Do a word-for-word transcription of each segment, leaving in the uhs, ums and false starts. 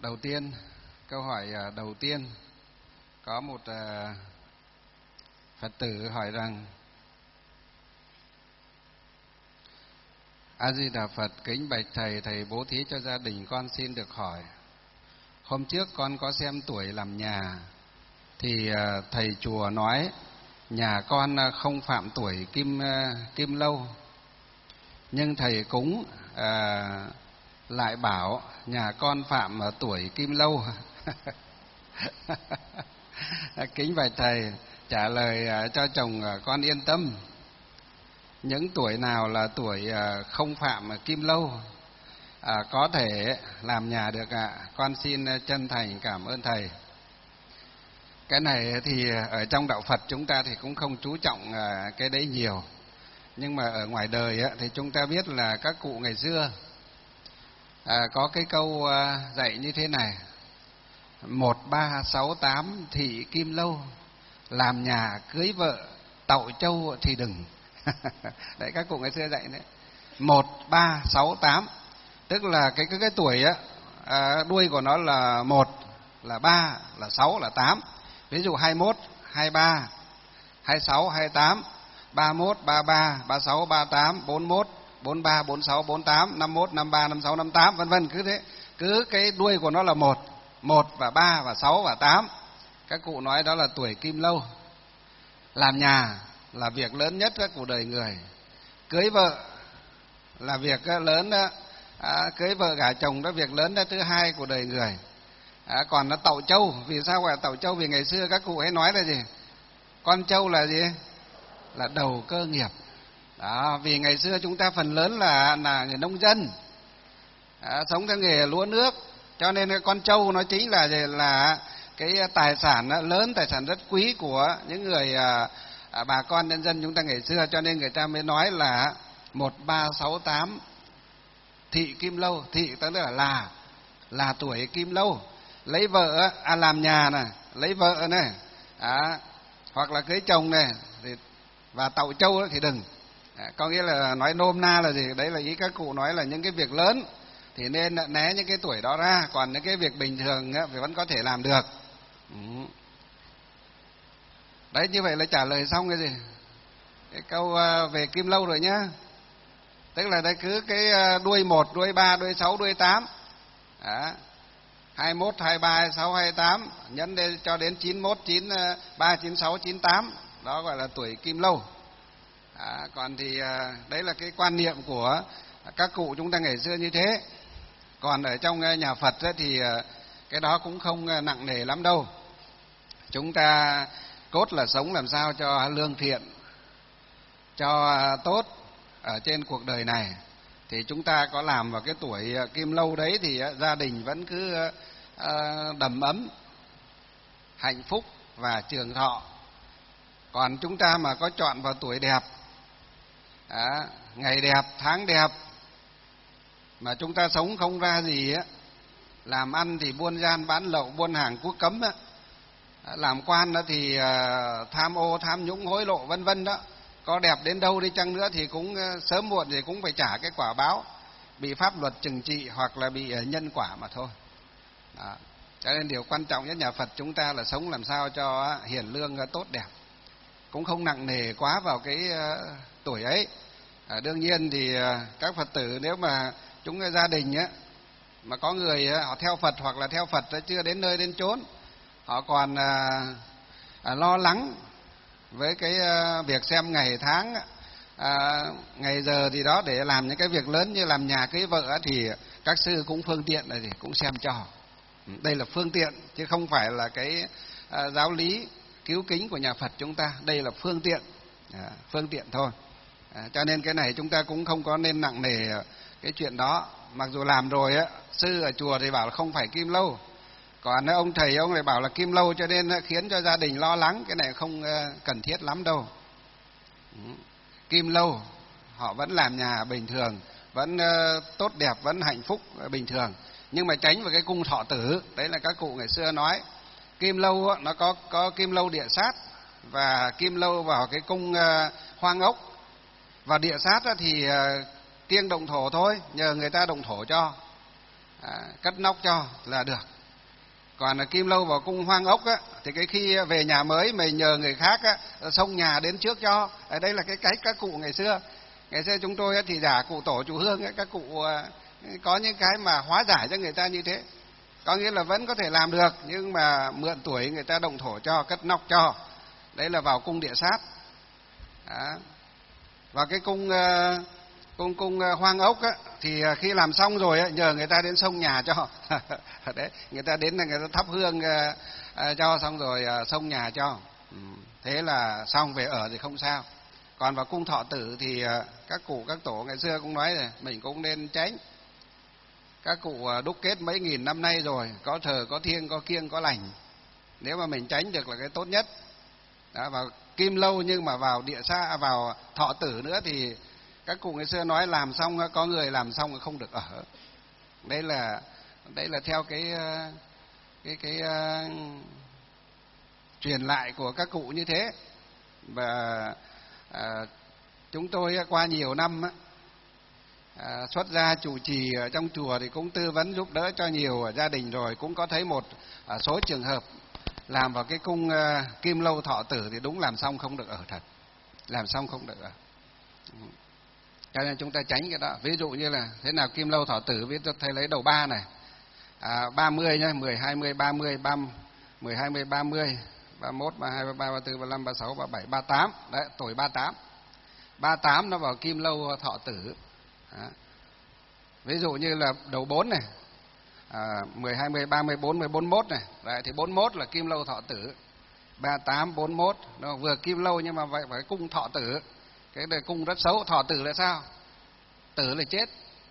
Đầu tiên, câu hỏi đầu tiên, có một Phật tử hỏi rằng: A Di Đà Phật, kính bạch thầy, thầy bố thí cho gia đình con xin được hỏi. Hôm trước con có xem tuổi làm nhà, thì thầy chùa nói nhà con không phạm tuổi kim kim lâu, nhưng thầy cúng à, lại bảo nhà con phạm tuổi kim lâu. Kính bạch thầy trả lời cho chồng con yên tâm. Những tuổi nào là tuổi không phạm kim lâu à, có thể làm nhà được ạ. À. Con xin chân thành cảm ơn thầy. Cái này thì ở trong đạo Phật chúng ta thì cũng không chú trọng cái đấy nhiều, nhưng mà ở ngoài đời thì chúng ta biết là các cụ ngày xưa à, có cái câu dạy như thế này: một ba sáu tám thị kim lâu, làm nhà cưới vợ tậu trâu thì đừng. Đấy, các cụ ngày xưa dạy đấy. Một ba sáu tám, tức là cái cái cái tuổi á, à, đuôi của nó là một, là ba, là sáu, là tám. Ví dụ hai mốt, hai ba, hai sáu, hai tám, ba mốt, ba ba, ba sáu, ba tám, bốn mốt, bốn ba, bốn sáu, bốn tám, năm mốt, năm ba, năm sáu, năm tám, vân vân, cứ thế. Cứ cái đuôi của nó là một, một và ba và sáu và tám. Các cụ nói đó là tuổi kim lâu. Làm nhà là việc lớn nhất của đời người. Cưới vợ là việc lớn đó, à, cưới vợ gả chồng đó việc lớn đó thứ hai của đời người. À, còn nó tậu trâu, vì sao gọi là tậu trâu? Vì ngày xưa các cụ hay nói là gì? Con trâu là gì? Là đầu cơ nghiệp. Đó, vì ngày xưa chúng ta phần lớn là là người nông dân, à, sống theo nghề lúa nước, cho nên con trâu nó chính là là cái tài sản lớn, tài sản rất quý của những người à, à, bà con nhân dân chúng ta ngày xưa, cho nên người ta mới nói là một ba sáu tám thị kim lâu. Thị tức là là là tuổi kim lâu. Lấy vợ à, làm nhà này, lấy vợ này, à, hoặc là cưới chồng này thì, và tậu trâu thì đừng. À, có nghĩa là nói nôm na là gì? Đấy là ý các cụ nói là những cái việc lớn thì nên né những cái tuổi đó ra, còn những cái việc bình thường á, thì vẫn có thể làm được. Ừ. Đấy, như vậy là trả lời xong cái gì? Cái câu về kim lâu rồi nhá. Tức là đây cứ cái đuôi một, đuôi ba, đuôi sáu, đuôi tám. Đó. hai mốt, hai ba, hai sáu, hai tám, nhấn đến cho đến chín mốt, chín ba, chín sáu, chín tám. Đó gọi là tuổi kim lâu. Đó. Còn thì đấy là cái quan niệm của các cụ chúng ta ngày xưa như thế. Còn ở trong nhà Phật thì cái đó cũng không nặng nề lắm đâu. Chúng ta cốt là sống làm sao cho lương thiện, cho tốt ở trên cuộc đời này. Thì chúng ta có làm vào cái tuổi kim lâu đấy thì gia đình vẫn cứ đầm ấm, hạnh phúc và trường thọ. Còn chúng ta mà có chọn vào tuổi đẹp, đó, ngày đẹp, tháng đẹp, mà chúng ta sống không ra gì á, làm ăn thì buôn gian bán lậu, buôn hàng quốc cấm á, làm quan đó thì tham ô, tham nhũng, hối lộ vân vân đó, có đẹp đến đâu đi chăng nữa thì cũng sớm muộn thì cũng phải trả cái quả báo, bị pháp luật trừng trị hoặc là bị nhân quả mà thôi. Đó. Cho nên điều quan trọng nhất nhà Phật chúng ta là sống làm sao cho hiển lương tốt đẹp, cũng không nặng nề quá vào cái tuổi ấy. À, đương nhiên thì các Phật tử nếu mà chúng gia đình á, mà có người họ theo Phật hoặc là theo Phật chưa đến nơi đến chốn, họ còn à, à, lo lắng với cái à, việc xem ngày tháng, à, ngày giờ thì đó để làm những cái việc lớn như làm nhà cưới vợ thì các sư cũng phương tiện là gì cũng xem cho. Đây là phương tiện chứ không phải là cái à, giáo lý cứu kính của nhà Phật chúng ta. Đây là phương tiện, à, phương tiện thôi. À, cho nên cái này chúng ta cũng không có nên nặng nề cái chuyện đó. Mặc dù làm rồi á, sư ở chùa thì bảo là không phải kim lâu, còn ông thầy ông lại bảo là kim lâu, cho nên khiến cho gia đình lo lắng. Cái này không cần thiết lắm đâu. Kim lâu họ vẫn làm nhà bình thường, vẫn tốt đẹp, vẫn hạnh phúc bình thường, nhưng mà tránh vào cái cung thọ tử. Đấy là các cụ ngày xưa nói. Kim lâu á, nó có có kim lâu địa sát và kim lâu vào cái cung hoang ốc. Vào địa sát á, thì kiêng động thổ thôi, nhờ người ta động thổ cho, à, cất nóc cho là được. Còn là kim lâu vào cung hoang ốc á, thì cái khi về nhà mới mình nhờ người khác á, xông nhà đến trước cho. Ở đây là cái cách các cụ ngày xưa. Ngày xưa chúng tôi á, thì giả cụ tổ chủ hương ấy, các cụ có những cái mà hóa giải cho người ta như thế. Có nghĩa là vẫn có thể làm được, nhưng mà mượn tuổi người ta động thổ cho, cất nóc cho. Đấy là vào cung địa sát. Đó. Và cái cung cung cung hoang ốc á, thì khi làm xong rồi á, nhờ người ta đến xông nhà cho. Đấy, người ta đến là người ta thắp hương uh, cho, xong rồi uh, xông nhà cho. Ừ. Thế là xong, về ở thì không sao. Còn vào cung thọ tử thì uh, các cụ các tổ ngày xưa cũng nói rồi, mình cũng nên tránh. Các cụ uh, đúc kết mấy nghìn năm nay rồi, có thờ có thiêng có kiêng có lành, nếu mà mình tránh được là cái tốt nhất. Đó, vào kim lâu nhưng mà vào địa xa, vào thọ tử nữa thì các cụ ngày xưa nói làm xong, có người làm xong không được ở. Đây là đây là theo cái cái cái, cái uh, truyền lại của các cụ như thế. Và uh, chúng tôi qua nhiều năm uh, xuất gia trụ trì ở trong chùa thì cũng tư vấn giúp đỡ cho nhiều gia đình rồi, cũng có thấy một uh, số trường hợp làm vào cái cung uh, kim lâu thọ tử thì đúng làm xong không được ở thật, làm xong không được ở. Cho nên chúng ta tránh cái đó. Ví dụ như là thế nào kim lâu thọ tử, ví dụ thầy lấy đầu ba này, à, ba mươi nhá, mười, hai mươi, ba mươi, ba mươi, mười, hai mươi, ba mươi, ba mươi mốt, ba mươi hai, ba mươi ba, ba mươi tư, ba mươi lăm, ba mươi sáu, ba mươi bảy, ba mươi tám. Đấy, tuổi ba mươi tám. ba mươi tám nó vào kim lâu thọ tử. Đó. Ví dụ như là đầu bốn này, à, mười, hai mươi, ba mươi, bốn mươi, bốn mươi mốt này. Đấy, thì bốn mươi mốt là kim lâu thọ tử. ba mươi tám, bốn mươi mốt, nó vừa kim lâu nhưng mà phải, phải cung thọ tử. Cái này cung rất xấu. Thọ tử là sao? Tử là chết.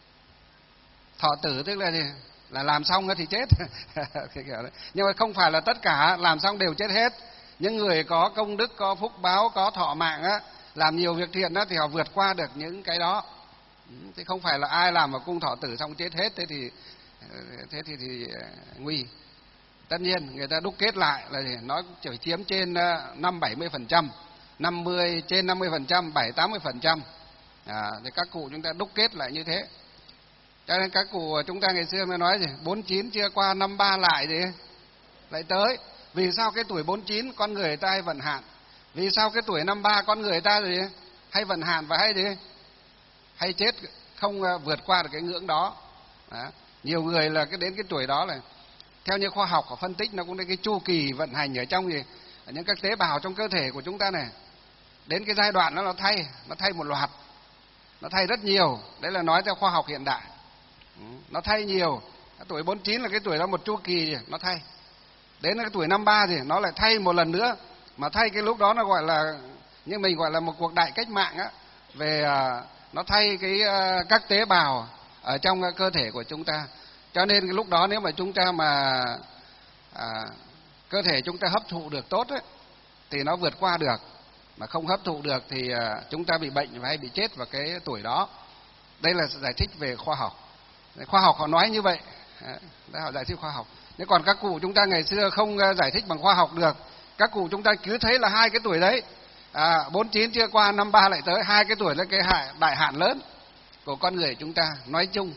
Thọ tử tức là gì? Là làm xong thì chết. Nhưng mà không phải là tất cả làm xong đều chết hết. Những người có công đức, có phúc báo, có thọ mạng á, làm nhiều việc thiện á, thì họ vượt qua được những cái đó. Thì không phải là ai làm vào cung thọ tử xong chết hết, thế thì thế thì, thì nguy. Tất nhiên người ta đúc kết lại là gì? Nó chỉ chiếm trên năm bảy mươi phần trăm, năm mươi trên năm mươi phần trăm, bảy tám mươi phần trăm. À, thì các cụ chúng ta đúc kết lại như thế. Cho nên các cụ chúng ta ngày xưa mới nói gì? bốn mươi chín chưa qua năm mươi ba lại gì? Lại tới. Vì sao cái tuổi bốn mươi chín con người ta hay vận hạn? Vì sao cái tuổi năm mươi ba con người ta gì? Hay vận hạn và hay gì? Hay chết không vượt qua được cái ngưỡng đó. Đó. Nhiều người là cái đến cái tuổi đó là theo như khoa học của phân tích nó cũng đến cái chu kỳ vận hành ở trong gì? Ở những các tế bào trong cơ thể của chúng ta này. Đến cái giai đoạn đó nó thay, nó thay một loạt. Nó thay rất nhiều. Đấy là nói theo khoa học hiện đại. Nó thay nhiều. Tuổi bốn mươi chín là cái tuổi đó một chu kỳ nó thay. Đến cái tuổi năm mươi ba thì nó lại thay một lần nữa. Mà thay cái lúc đó nó gọi là, như mình gọi là một cuộc đại cách mạng á, về nó thay cái các tế bào ở trong cơ thể của chúng ta. Cho nên cái lúc đó nếu mà chúng ta mà à, cơ thể chúng ta hấp thụ được tốt ấy, thì nó vượt qua được. Mà không hấp thụ được thì à, chúng ta bị bệnh và hay bị chết vào cái tuổi đó. Đây là giải thích về khoa học. Khoa học họ nói như vậy. Đấy, họ giải thích khoa học. Nhưng còn các cụ chúng ta ngày xưa không giải thích bằng khoa học được. Các cụ chúng ta cứ thấy là hai cái tuổi đấy, à, bốn mươi chín chưa qua, năm mươi ba lại tới, hai cái tuổi là cái hại, đại hạn lớn của con người chúng ta nói chung.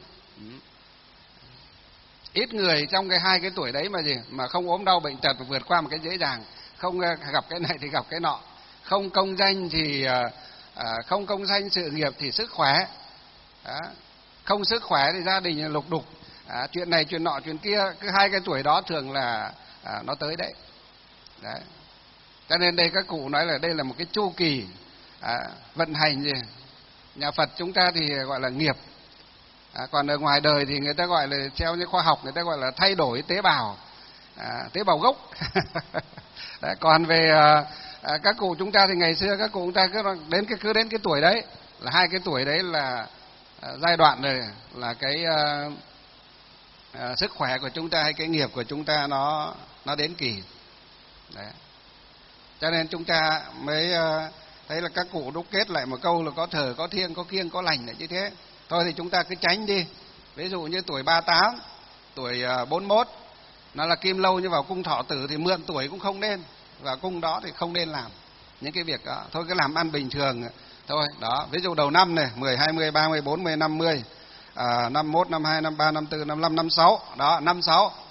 Ít người trong cái hai cái tuổi đấy mà gì mà không ốm đau bệnh tật và vượt qua một cái dễ dàng, không gặp cái này thì gặp cái nọ, không công danh thì à, không công danh sự nghiệp thì sức khỏe. Đó. Không sức khỏe thì gia đình lục đục, à, chuyện này chuyện nọ chuyện kia, cứ hai cái tuổi đó thường là à, nó tới đấy. Đấy. Cho nên đây các cụ nói là đây là một cái chu kỳ à, vận hành gì. Nhà Phật chúng ta thì gọi là nghiệp. À, còn ở ngoài đời thì người ta gọi là theo như khoa học người ta gọi là thay đổi tế bào, à, tế bào gốc. Đấy, còn về à, à, các cụ chúng ta thì ngày xưa các cụ chúng ta cứ đến cái cứ đến cái tuổi đấy là hai cái tuổi đấy là à, giai đoạn này là cái à, à, sức khỏe của chúng ta hay cái nghiệp của chúng ta nó nó đến kỳ. Đấy. Cho nên chúng ta mới à, thấy là các cụ đúc kết lại một câu là có thờ có thiêng có kiêng có lành là như thế. Thôi thì chúng ta cứ tránh đi. Ví dụ như tuổi ba mươi tám, tuổi bốn mươi mốt nó là kim lâu, nhưng vào cung thọ tử thì mượn tuổi cũng không nên. Vào cung đó thì không nên làm những cái việc đó. Thôi cứ làm ăn bình thường thôi. Đó, ví dụ đầu năm này, mười, hai mươi, ba mươi, bốn mươi, năm mươi, à, năm mươi mốt, năm mươi hai, năm mươi ba, năm mươi tư, năm mươi lăm, năm mươi sáu. Đó, năm mươi sáu.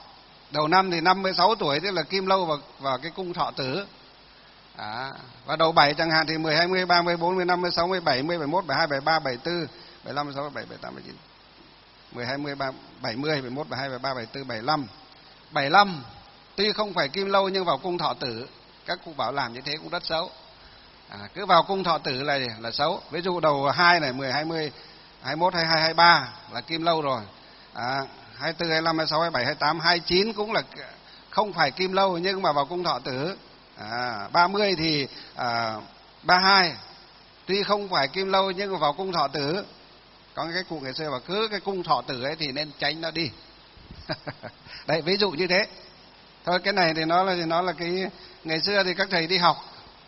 Đầu năm thì năm mươi sáu tuổi, tức là kim lâu vào, vào cái cung thọ tử. À, và đầu bảy chẳng hạn thì mười, hai mươi, ba mươi, bốn mươi, năm mươi, sáu mươi, bảy mươi, bảy mươi mốt, bảy mươi hai, bảy mươi ba, bảy mươi tư, bảy mươi lăm, bảy mươi sáu, bảy mươi bảy, bảy mươi tám, bảy mươi chín. mười, hai mươi, bảy mươi, bảy mươi mốt, bảy mươi hai, bảy mươi ba, bảy mươi tư, bảy mươi lăm. bảy mươi lăm tuy không phải kim lâu nhưng vào cung thọ tử. Các cụ bảo làm như thế cũng rất xấu. À, cứ vào cung thọ tử là là xấu. Ví dụ đầu hai này, mười, hai mươi, hai mươi mốt, hai mươi hai, hai mươi ba là kim lâu rồi. À, hai mươi tư, hai mươi lăm, hai mươi sáu, hai mươi bảy, hai mươi tám, hai mươi chín cũng là không phải kim lâu nhưng mà vào cung thọ tử. À, ba mươi thì à, ba mươi hai tuy không phải kim lâu nhưng mà vào cung thọ tử. Có cái cụ ngày xưa bảo cứ cái cung thọ tử ấy thì nên tránh nó đi. Đấy, ví dụ như thế. Thôi cái này thì nó là nó là cái ngày xưa thì các thầy đi học.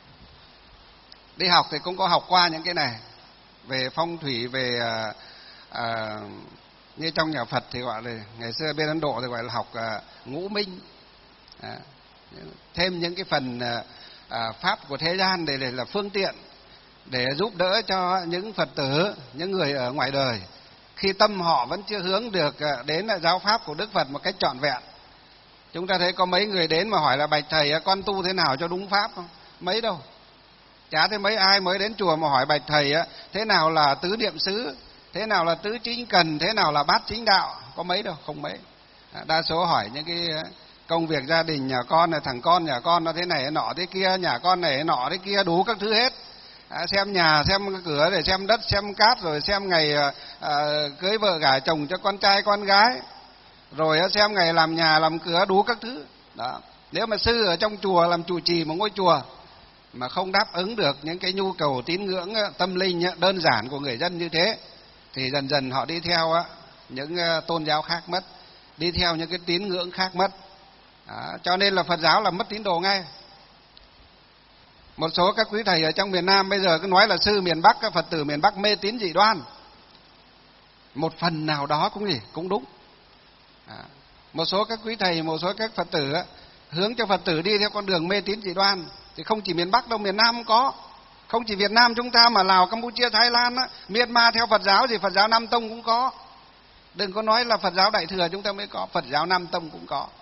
Đi học thì cũng có học qua những cái này về phong thủy, về à, à, như trong nhà Phật thì gọi là ngày xưa bên Ấn Độ thì gọi là học à, ngũ minh. À, thêm những cái phần à, à, pháp của thế gian để, để là phương tiện để giúp đỡ cho những Phật tử, những người ở ngoài đời khi tâm họ vẫn chưa hướng được đến giáo pháp của Đức Phật một cách trọn vẹn. Chúng ta thấy có mấy người đến mà hỏi là bạch thầy con tu thế nào cho đúng pháp không? Mấy đâu. Chả thấy mấy ai mới đến chùa mà hỏi bạch thầy thế nào là tứ niệm xứ, thế nào là tứ chính cần, thế nào là bát chính đạo. Có mấy đâu, không mấy. Đa số hỏi những cái công việc gia đình, nhà con này, thằng con nhà con nó thế này nọ thế kia, nhà con này nọ thế kia, đủ các thứ hết. À, xem nhà, xem cửa, để xem đất, xem cát, rồi xem ngày à, cưới vợ gả chồng cho con trai con gái, rồi xem ngày làm nhà làm cửa, đủ các thứ. Đó. Nếu mà sư ở trong chùa làm trụ trì một ngôi chùa mà không đáp ứng được những cái nhu cầu tín ngưỡng tâm linh đơn giản của người dân như thế thì dần dần họ đi theo những tôn giáo khác mất, đi theo những cái tín ngưỡng khác mất. Đó. Cho nên là Phật giáo là mất tín đồ ngay. Một số các quý thầy ở trong miền Nam bây giờ cứ nói là sư miền Bắc, các Phật tử miền Bắc mê tín dị đoan. Một phần nào đó cũng gì cũng đúng. À, một số các quý thầy, một số các Phật tử hướng cho Phật tử đi theo con đường mê tín dị đoan thì không chỉ miền Bắc đâu, miền Nam cũng có. Không chỉ Việt Nam chúng ta mà Lào, Campuchia, Thái Lan, Myanmar theo Phật giáo thì Phật giáo Nam Tông cũng có. Đừng có nói là Phật giáo Đại Thừa chúng ta mới có, Phật giáo Nam Tông cũng có.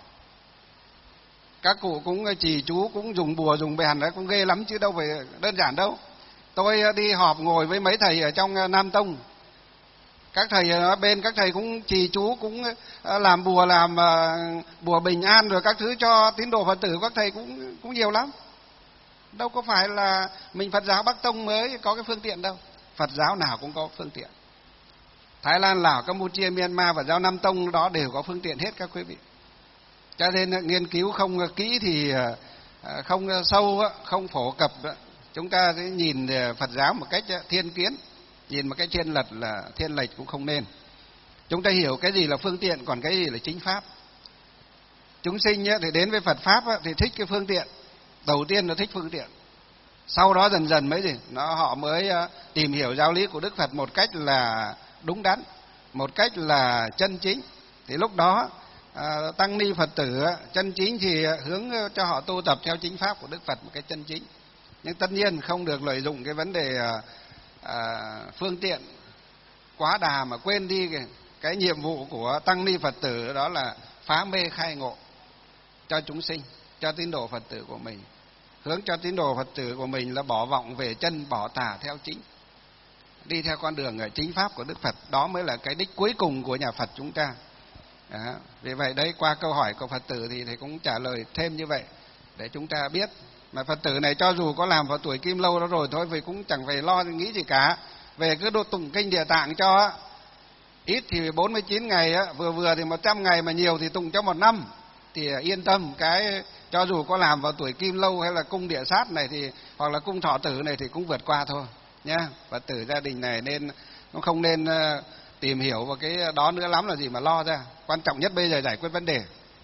Các cụ cũng trì chú, cũng dùng bùa dùng bèn đấy, cũng ghê lắm chứ đâu phải đơn giản đâu. Tôi đi họp ngồi với mấy thầy ở trong Nam Tông, các thầy ở bên các thầy cũng trì chú, cũng làm bùa, làm bùa bình an rồi các thứ cho tín đồ Phật tử, các thầy cũng cũng nhiều lắm. Đâu có phải là mình Phật giáo Bắc Tông mới có cái phương tiện đâu, Phật giáo nào cũng có phương tiện. Thái Lan, Lào, Campuchia, Myanmar Phật giáo Nam Tông đó đều có phương tiện hết các quý vị. Cho nên nghiên cứu không kỹ thì không sâu, không phổ cập, chúng ta sẽ nhìn Phật giáo một cách thiên kiến, nhìn một cách thiên lệch là thiên lệch cũng không nên. Chúng ta hiểu cái gì là phương tiện, còn cái gì là chính pháp. Chúng sinh thì đến với Phật pháp thì thích cái phương tiện, đầu tiên nó thích phương tiện, sau đó dần dần mới gì nó họ mới tìm hiểu giáo lý của Đức Phật một cách là đúng đắn, một cách là chân chính. Thì lúc đó À, tăng ni Phật tử chân chính thì hướng cho họ tu tập theo chính pháp của Đức Phật một cái chân chính. Nhưng tất nhiên không được lợi dụng cái vấn đề à, à, phương tiện quá đà mà quên đi cái, cái nhiệm vụ của tăng ni Phật tử, đó là phá mê khai ngộ cho chúng sinh, cho tín đồ Phật tử của mình. Hướng cho tín đồ Phật tử của mình là bỏ vọng về chân, bỏ tà theo chính, đi theo con đường chính pháp của Đức Phật. Đó mới là cái đích cuối cùng của nhà Phật chúng ta. Đó. Vì vậy đấy, qua câu hỏi của Phật tử thì thầy cũng trả lời thêm như vậy để chúng ta biết. Mà Phật tử này cho dù có làm vào tuổi kim lâu đó rồi thôi, vì cũng chẳng phải lo nghĩ gì cả. Về cứ độ tụng kinh Địa Tạng cho ít thì bốn mươi chín ngày, vừa vừa thì một trăm ngày, mà nhiều thì tụng cho một năm thì yên tâm. Cái cho dù có làm vào tuổi kim lâu hay là cung địa sát này thì hoặc là cung thọ tử này thì cũng vượt qua thôi nhá. Phật tử gia đình này nên nó không nên tìm hiểu vào cái đó nữa lắm là gì mà lo ra. Quan trọng nhất bây giờ giải quyết vấn đề.